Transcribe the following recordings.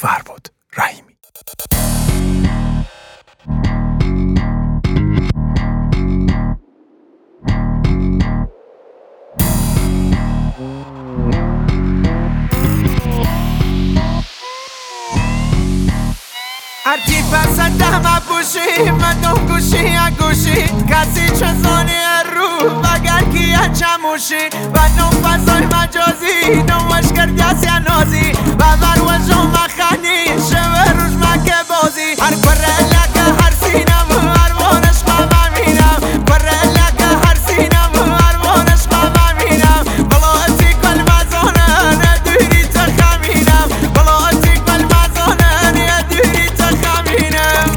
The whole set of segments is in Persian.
فرباد رحیمی. هرکی پس دهم بوشی من دو گوشی گوشی کسی چه زانی رو بگر کی چموشی و نو فضای مجازی نوش کردی نازی و مروج و مخنی شو روش مکه بازی هر کره لکه هر سینم هر وانش ممینم کره لکه هر سینم هر وانش ممینم بلاتی کل مزانه ندوری تخمینم بلاتی کل مزانه ندوری تخمینم.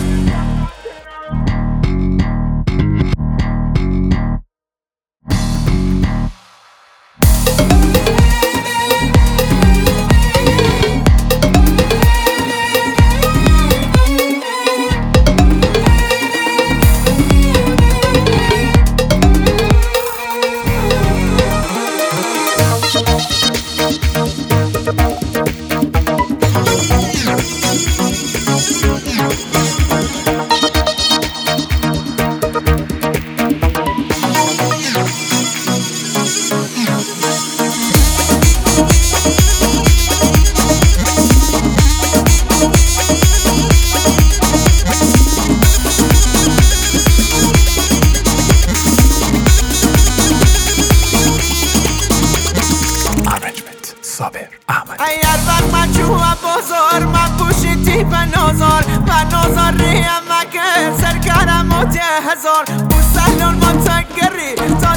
صابر احمد. اگر وقت مجوع بازار من پوشیدی به نازار و نازار ریم مگه سرگرم و 10,000 بو سهلون منتگری تا